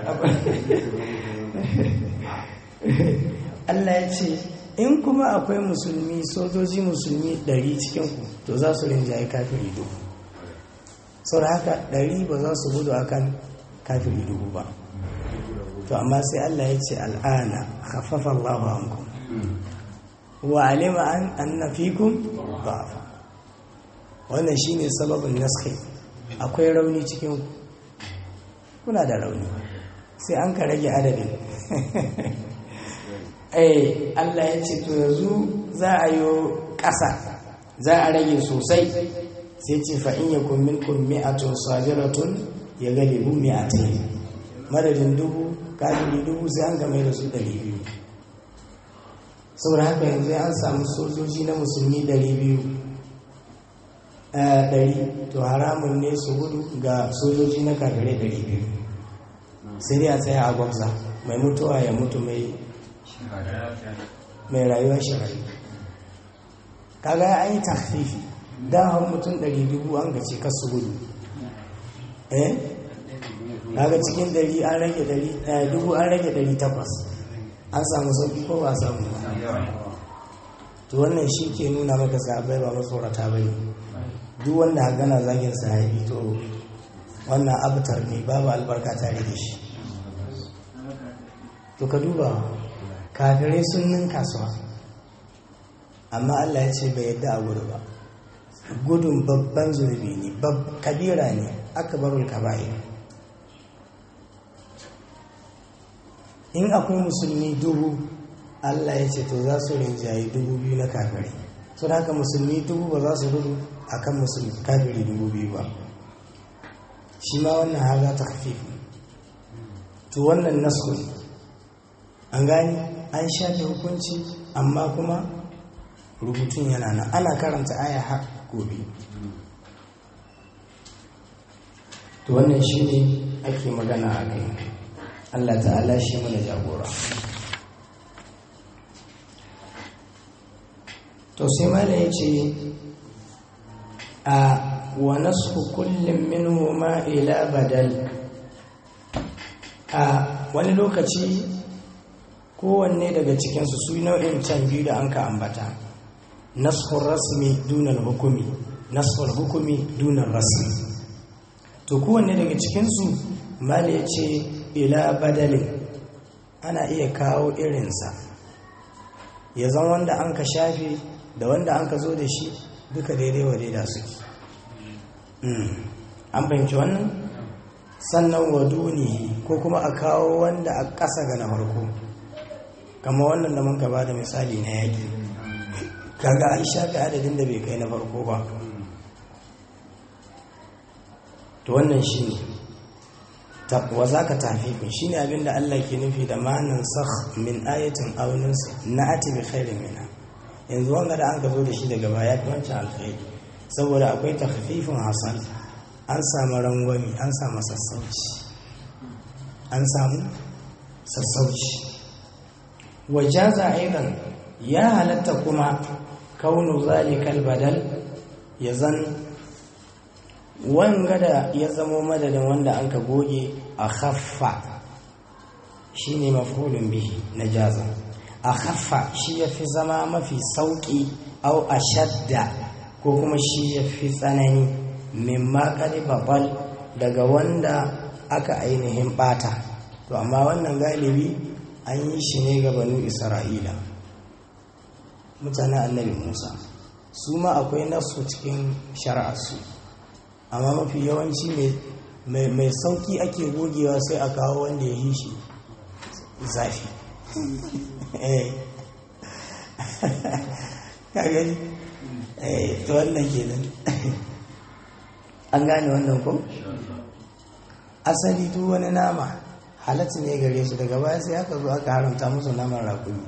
Allah ya ce in kuma akwai musulmi sojoji musulmi ɗari cikinku to za su rinjaye kafiri dubu. sau da haka ɗari ba za su gudu akan kafiri dubu ba. to amma sai Allah ya ce al'ana khaffafa Allahu ankum wa alima an anna fikum da'afa. wannan shine sababin naskhi, akwai rauni cikin ku, kuna da rauni, sai an ka rage adadin. eh Allah ya ce to yanzu za a yi ƙasa, za a rage sosai. sai ce fa in yakun minkum mi'atun sabiratun yaghlibu mi'atayn. madadin dubu kafiri dubu sai an game da su ɗari biyu. saboda haka yanzu an samu sojoji na musulmi ɗari biyu ɗari to haramun ne su gudu ga sojoji na kafirai ɗari biyu. sai dai a tsaya a gwabza, mai mutuwa ya mutu, mai mai rayuwa shi rayu. kaga ya yi takfifi da hau mutum ɗari dubu an gace kasu gudu. eh kaga cikin ɗari an rage ɗari dubu an rage ɗari takwas, an samu sauƙi ko ba samu ba. to wannan shi ke nuna maka sahabbai ba matsorata ba ne. duk wanda hagana zagin sahabi to wannan abtar ne babu albarka tare da shi. To ka duba kafirai sun nin kasuwa amma Allah ya ce bai yadda a gudu ba. Gudun babban zunubi ne, kabira ne, akbarul kaba'ir. In akwai musulmi dubu, Allah ya ce to za su rinjaye dubu biyu na kafirai. Sun haka musulmi dubu ba za su gudu a kan musulmi kafiri dubu biyu ba. Shi ma wannan haza ta hafifu. To wannan nasu ne. An gani an shafe hukunci amma kuma rubutun yana nan. Ana karanta aya har gobe. To wannan shi ne ake magana a kai. Allah ta'ala shi mana jagora. To sai mala ya ce a wa nasu kullum minhuma ila badal. A wani lokaci kowanne daga cikinsu su nau'in can biyu da an ka ambata, nasu rasmi dunan hukumi, nasu hukumi dunan rasmi. To kowanne daga cikinsu mala ya ce ila badalin ana iya kawo irinsa, ya zan wanda an ka shafe da wanda an ka zo da shi duka daidai wa daida suke. An fahimci wannan? Sannan wa dunihi ko kuma a kawo wanda a ƙasa ga na farko, kama wannan da mun ka ba da misali na yaƙi, kaga an shafe adadin da bai kai na farko ba. To wannan shi ne wa za ka tafi shi ne abinda Allah ke nufi da manan sakh min ayatin auninsa na ati bi khairin mina. Yanzu wanga da an ka zo da shi daga baya fi wancan alkhairi, saboda akwai takhfifin hasan, an samu rangwami, an samu sassauci, an samu sassauci. Wajaza aidan ya halatta kuma kaunu zalikal badal, ya zan wanga da ya zamo madadin wanda an ka goge a khaffa shi ne mafulun bihi na jaza. A khaffa shi ya fi zama mafi sauƙi au a shadda ko kuma shi ya fi tsanani mimma babal daga wanda aka ainihin ɓata. To amma wannan galibi an yi shi ne ga banu Isra'ila, mutanen annabi Musa, su ma akwai nasu cikin shari'arsu, amma mafi yawanci mai sauki ake gogewa sai a kawo wanda ya yi shi zafi. kagani to wannan kenan. An gane wannan ko? Asali duk wani nama halatta ne gare su, daga baya sai aka zo aka haramta musu naman rakumi,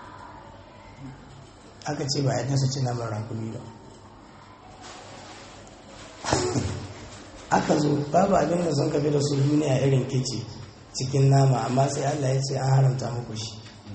aka ce ba yadda su ci naman rakumi ba. Aka zo babu abin da sun kafi da su duniya irin kici cikin nama, amma sai Allah ya ce an haramta muku shi.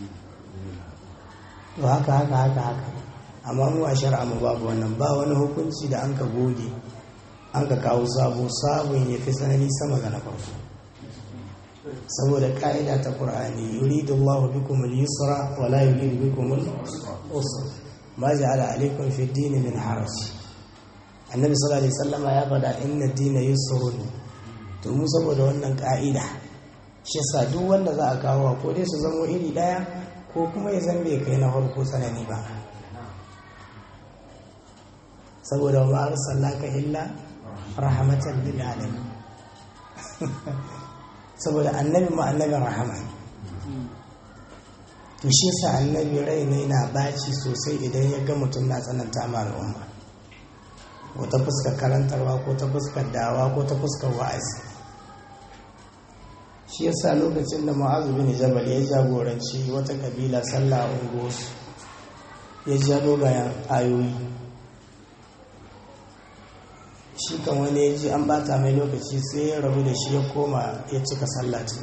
To haka haka haka haka amma mu a shar'a mu babu wannan, ba wani hukunci da an ka goge an ka kawo sabo, sabon ya fi tsanani sama ga na farko, saboda ka'ida ta Qur'ani yuridu Allahu bikum al-yusra wa la yuridu bikum al-usra ma ja'ala alaykum fi ad-din min haraj. Annabi sallallahu alaihi wasallama ya faɗa inna ad-dina yusrun. To mu saboda wannan ka'ida shi yasa duk wanda za a kawo ko dai su zama iri daya ko kuma ya zambe kai na farko tsanani ba, saboda wa arsalaka illa rahmatan lil alamin. Saboda annabi ma annabin rahama, to shi yasa annabi rai ne na baci sosai idan ya ga mutum na tsananta ma al'umma, ko ta fuskar karantarwa ko ta fuskar dawa ko ta fuskar wa'azi. Shi yasa lokacin da Mu'adh bin Jabal ya jagoranci wata kabila sallah a unguwarsu, ya ja dogayen ayoyi, shi kan wani ya ji an bata mai lokaci sai ya rabu da shi ya koma ya cika sallati.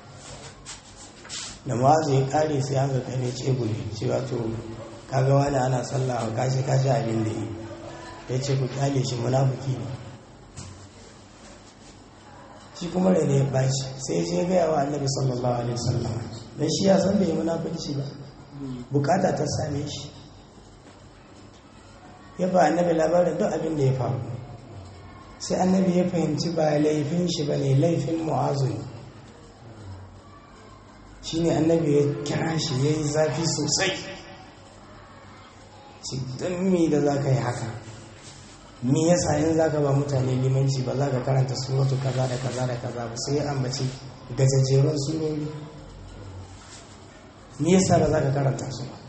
Da Mu'adh ya kare sai aka kai mai cegumi cewa to kaga wani ana sallah a kashi kashi abin da yi, ya ce ku kyale shi munafiki ne. Shi kuma rai ne ya bashi sai ya je gaya wa annabi sallallahu alaihi wasallam, don shi ya san bai yi munafici ba, bukata ta same shi, ya ba annabi labarin duk abin da ya faru. sai annabi ya fahimci ba laifin shi ba ne, laifin mu'azu ne. shi ne annabi ya kira shi ya yi zafi sosai, ci don mi da za ka yi haka, mi yasa in za ka ba mutane limanci ba za ka karanta suratu kaza da kaza da kaza ba, sai ya ambaci gajajjerun surori, mi yasa ba za ka karanta su ba?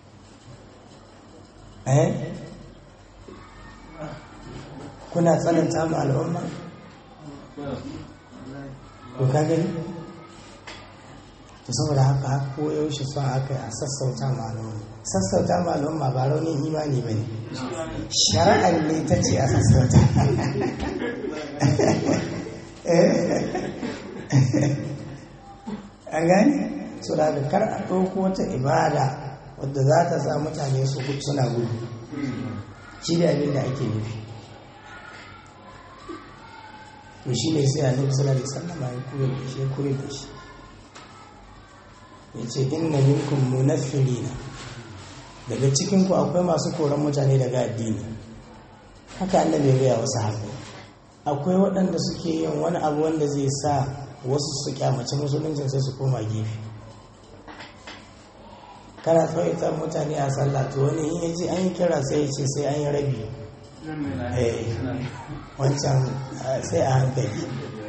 eh kuna tsananta ma al'umma ko ka gani? to saboda haka haka ko yaushe son aka yi a sassauta ma al'umma. Sassauta ma al'umma ba raunin imani ba ne, shari'ar ne ta ce a sassauta. an gani? so da haka kar a ɗauko wata ibada wadda za ta sa mutane su suna gudu, shi da abin da ake nufi. to shi ne sai annabi sallallahu alaihi wasallam ya koyar da shi ya koyar da shi yace inna minkum munaffirina, daga cikin ku akwai masu koran mutane daga addini. haka annabi ya gaya wasu haka, akwai waɗanda suke yin wani abu wanda zai sa wasu su kyamaci musuluncin sai su koma gefe. kana tsawaitar mutane a sallah, to wani in yaji an yi kira sai ya ce sai an yi rabi, eh wancan sai a hankali.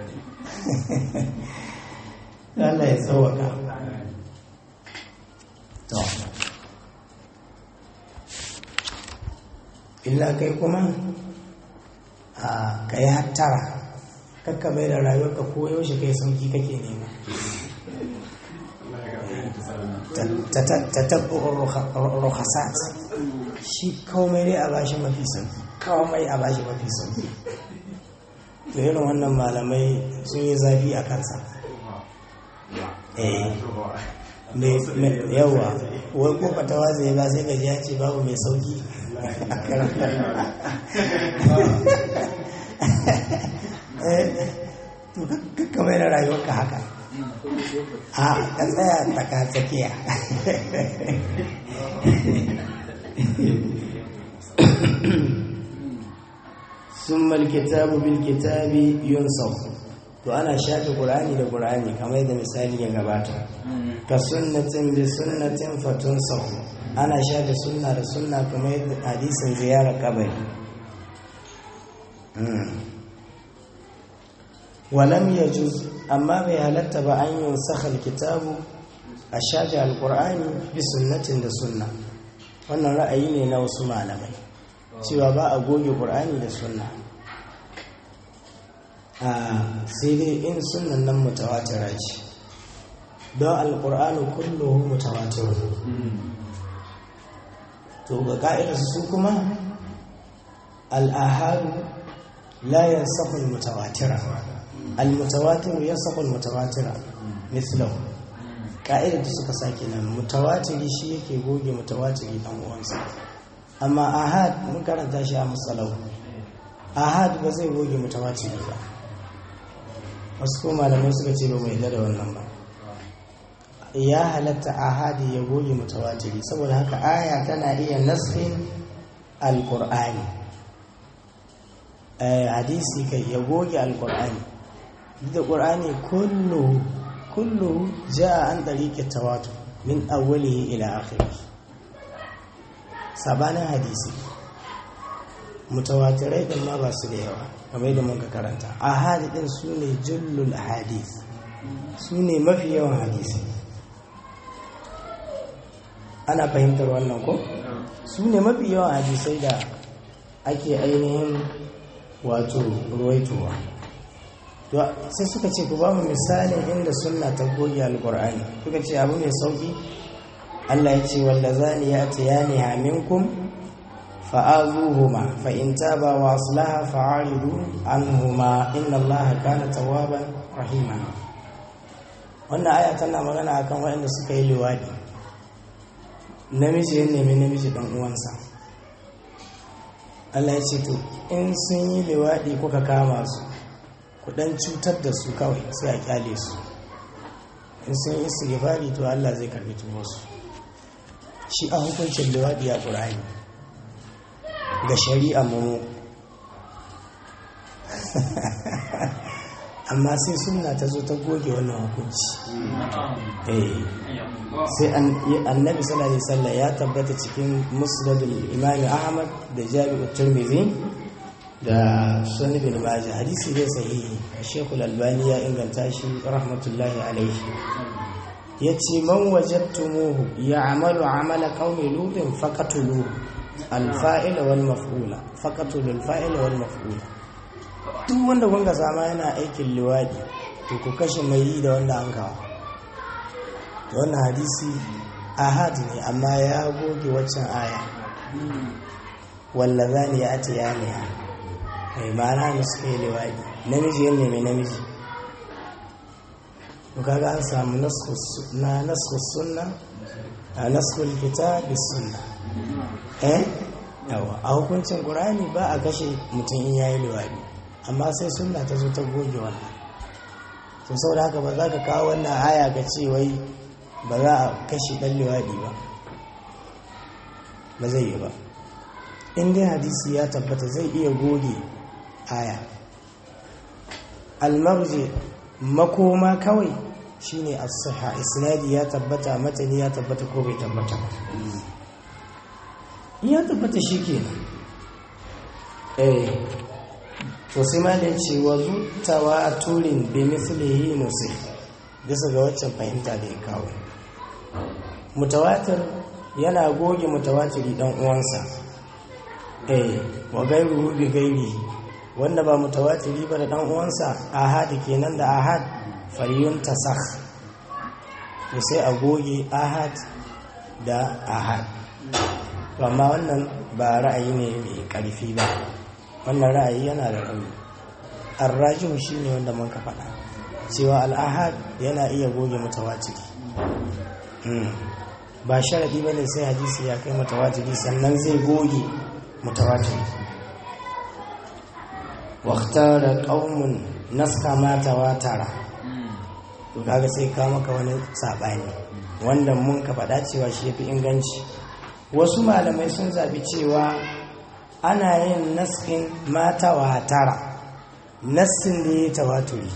Allah ya tsawaka. to illa kai kuma a kai hattara, kakka mai da rayuwarka ko yaushe kai sauki kake nema. ta tabbu'ur rukhasat, shi komai dai a bashi mafi sauki, komai a bashi mafi sauki. to irin wannan malamai sun yi zafi a kansa. eh yawa wai ko fatawa zai ba sai gaji ya ce babu mai sauki a karantar. to kakka mai da rayuwarka haka, a ka tsaya tsaka tsakiya. summa alkitabu bil kitabi yunsakh, to ana shafe qur'ani da qur'ani kamar da misali ya gabata. ka sunnatin bi sunnatin fatunsakh, ana shafe sunna da sunna kamar yadda hadisin ziyarar kabari. walam yajuz, amma bai halatta ba an yunsakha alkitabu, a shafe alqur'ani bi sunnatin da sunna. wannan ra'ayi ne na wasu malamai cewa ba a goge qur'ani da sunna, a sai dai in sunnan nan mutawatira ce, don alqur'anu kulluhu mutawatir. to ga ka'idar su kuma al-ahadu la yansakhu al-mutawatira, al-mutawatir yansakhu al-mutawatira mislahu. ka'idar da suka sake nan, mutawatiri shi yake goge mutawatiri dan uwansa, amma ahad mun karanta shi a musalau, ahad ba zai goge mutawatiri ba. wasu ko malamai suka ce ba mai da wannan ba, ya halatta ahadi ya goge mutawatiri, saboda haka aya tana iya nasrin alqur'ani, hadisi kai ya goge alqur'ani. duk da qur'ani kullu kullu jaa an tariqi tawatur min awwalihi ila akhirih, sabanin hadisi mutawatirai din ma ba su da yawa kamar yadda muka karanta. ahadi din su ne jullul ahadith, su ne mafi yawan hadisi. ana fahimtar wannan ko? su ne mafi yawan hadisai da ake ainihin wato ruwaitowa. sai suka ce ku ba mu misalin inda sunna ta goge alkur'ani. suka ce abu mai sauki, Allah ya ce wallazani yatiyani minkum fa'azuhuma fa in taba wa aslaha fa'aridu anhuma inna Allaha kana tawwaban rahima. wannan aya tana magana akan waɗanda suka yi liwadi, namiji ya nemi namiji dan uwansa. Allah ya ce to in sun yi liwadi kuka kama su, ku dan cutar da su kawai sai a kyale su. in sun yi istighfari to Allah zai karbi tubarsu. shi a hukuncin liwadi a Qur'ani ga shari'a mu. amma sai sunna ta zo ta goge wannan hukunci eh sai annabi sallallahu alaihi wasallam ya tabbata cikin musnadul imam ahmad da jami'ut tirmidhi da sunan ibn majah hadisi ne sahihi Sheikh al-Albani ya inganta shi rahmatullahi alaihi yace man wajadtumuhu ya'malu amala qaumi lutin faqatuluhu al-fa'ila wal maf'ula faqatulu al-fa'ila wal maf'ula duk wanda kun ga sama yana aikin liwadi to ku kashe mai yi da wanda an kawo wannan hadisi ahad ne amma ya goge waccan aya wallazani ya ati ya ne mai mana ne suka yi liwadi namiji yanne mai namiji to kaga an samu na naskhus sunna a naskhul kitab bis sunna eh yawa a hukuncin qur'ani ba a kashe mutum in yayi liwadi amma sai sunna ta zo ta goge wannan to saboda haka ba za ka kawo wannan aya ga ce wai ba za a kashe ɗan liwaɗi ba ba zai yi ba in dai hadisi ya tabbata zai iya goge aya almarji makoma kawai shine as-sihha isnadi ya tabbata matani ya tabbata ko bai tabbata ba in ya tabbata shikenan eh to sai ma da ce wa zutawa a turin bi mislihi nusih bisa ga waccan fahimta da ya kawo mutawatir yana goge mutawatiri dan uwansa eh wa gairu bi gairi wanda ba mutawatiri ba da dan uwansa ahad kenan da ahad fariyun tasakh to sai a goge ahad da ahad amma wannan ba ra'ayi ne mai karfi ba wannan ra'ayi yana da rauni arrajihu shine wanda mun ka faɗa cewa al-ahad yana iya goge mutawatiri ba sharadi bane sai hadisi ya kai mutawatiri sannan zai goge mutawatiri waqtara qaumun naska ma tawatara to kaga sai ka maka wani sabani wanda mun ka faɗa cewa shi yafi inganci wasu malamai sun zabi cewa ana yin naskin ma tawatara nassin da ya tawaturi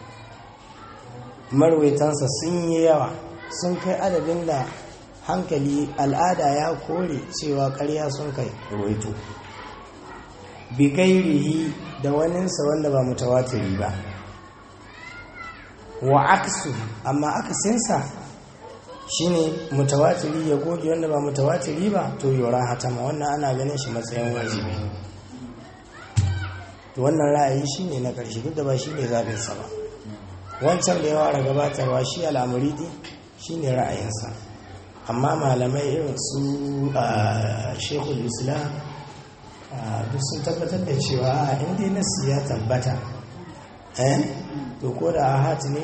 marwaitansa sun yi yawa sun kai adadin da hankali al'ada ya kore cewa ƙarya sun kai ruwaito bigairihi da waninsa wanda ba mutawatiri ba wa aksu amma akasinsa shine mutawatiri ya goge wanda ba mutawatiri ba to yura hatama wannan ana ganin shi matsayin wajibi to wannan ra'ayi shine na ƙarshe duk da ba shine zaɓinsa ba wancan da ya wara gabatarwa shi al'amuridi shine ra'ayinsa amma malamai irin su a shekul islam duk sun tabbatar da cewa inda nasi ya tabbata eh to ko da ahat ne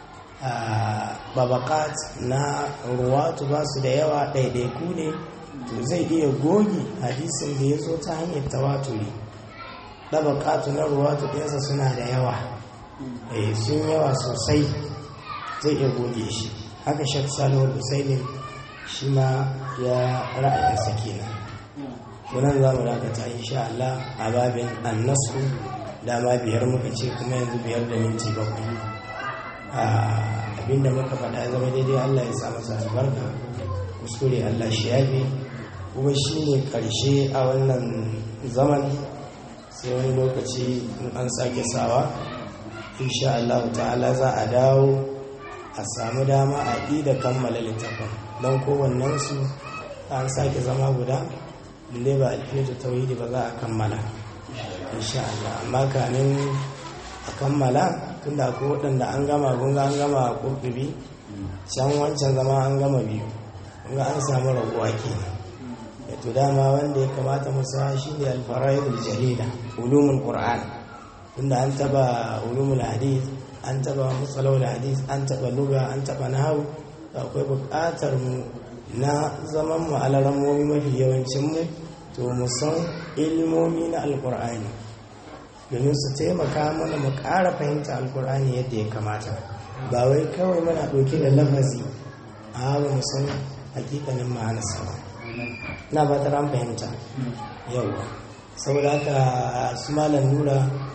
babakat na ruwatu ba su da yawa ɗaiɗaiku ne to zai iya goge hadisin da ya zo ta hanyar tawaturi babakatu na ruwatu ɗinsa suna da yawa sun yawa sosai zai iya goge shi haka shek salihul husaini shi ma ya ra'ayinsa kenan sunan za mu dakata insha Allah a babin annasu dama biyar muka ce kuma yanzu biyar da minti bakwai abinda muka faɗa zama daidai Allah ya sa masa albarka kuskure Allah shi yafi kuma shi ne ƙarshe a wannan zaman sai wani lokaci in an sake sawa insha Allah ta'ala za a dawo a samu dama a da kammala littafin don kowannensu an sake zama guda inda ba alfiyar tauhidi ba za a kammala insha Allah amma kamin a kammala tunda ko waɗanda an gama gunga an gama a kurkubi can wancan zama an gama biyu gunga an samu raguwa ke da to dama wanda ya kamata musa shi ne alfara'idul jarida ulumul qur'an tunda an taba ulumul hadith an taba musalawul hadith an taba luga an taba nahwu akwai buƙatar mu na zaman mu alarammomi mafi yawancin mu to mu san ilmomi na alqur'ani domin su taimaka mana mu ƙara fahimta alqur'ani yadda ya kamata ba wai kawai muna ɗauke da lafazi a ba mu san hakikanin ma'anarsa ba na ba ta ran fahimta yawa saboda haka su malam nura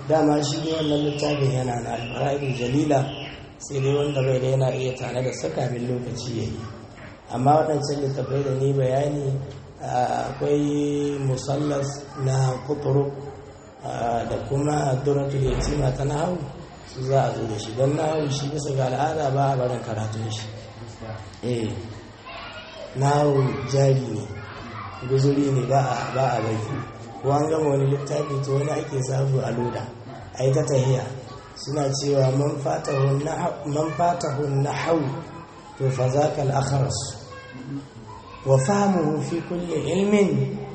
dama shi ne wannan littafin yana na alfara'idul jalila sai dai wanda bai da yana iya tare da saka min lokaci ya yi amma waɗancan littafai da ni bayani akwai musallas na kuturu da kuma duratul yatima ta nahawu su za a zo da shi don nahawu shi bisa ga al'ada ba a barin karatun shi eh nahawu jari ne guzuri ne ba a bari ko an gama wani littafi to wani ake samu a loda a yi ta tahiya suna cewa man fatahun nahawu to fa za ka al'akharas wa fahimuhu fi kulle ilmin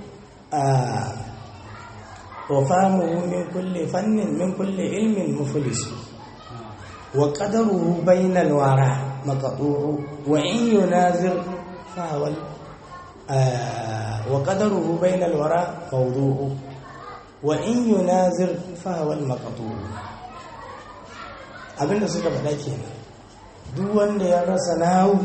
wa fahimuhu min kulle fannin min kulle ilmin muflisu wa qadaruhu bainal wara maqdu'u wa in yunazir fa wal wa qadaruhu bainal wara mawdu'u wa in yunazir fa wal maqdu'u abinda suka faɗa kenan duk wanda ya rasa nahu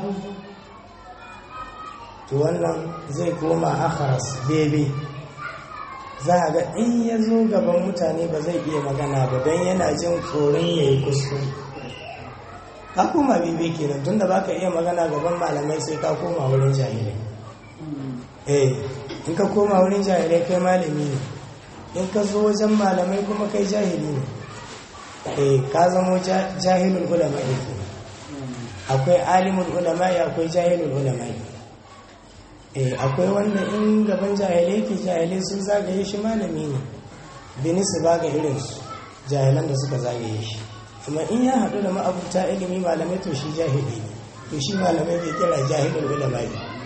to wannan zai koma akharas bebe za a ga in ya zo gaban mutane ba zai iya magana ba don yana jin tsoron ya yi kuskure ka koma bebe kenan tunda ba ka iya magana gaban malamai sai ka koma wurin jahilai eh in ka koma wurin jahilai kai malami ne in ka zo wajen malamai kuma kai jahili ne eh ka zamo jahilul ulama ne akwai alimul ulama akwai jahilul ulama eh akwai wanda in gaban jahilai ke jahilai sun zagaye shi malami ne bini su ba ga irinsu jahilan da suka zagaye shi amma in ya haɗu da ma'abuta ilimi malamai to shi jahili ne to shi malamai ke kira jahilul ulama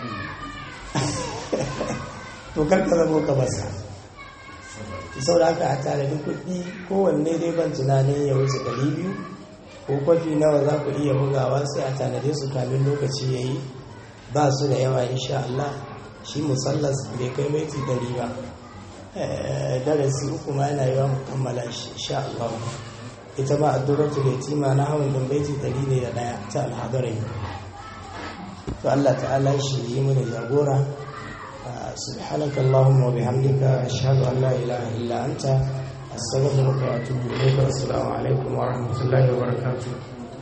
to karka zamo ka basa sau da aka a tare da kuɗi kowanne dai ban tunanin ya wuce ɗari biyu ko kwafi nawa za ku iya bugawa sai a tanade su kamin lokaci ya yi ba su da yawa insha Allah shi musallas bai kai maiti ɗari ba darasi uku ma yana yawa mu kammala shi insha Allah ita ma adduratu da yatima na hawan ɗin baiti ɗari ne da ɗaya ta alhadarai to Allah ta'ala shi yi mana jagora سبحانك اللهم وبحمدك أشهد أن لا إله إلا أنت أستغفرك وأتوب إليك والسلام عليكم ورحمة الله وبركاته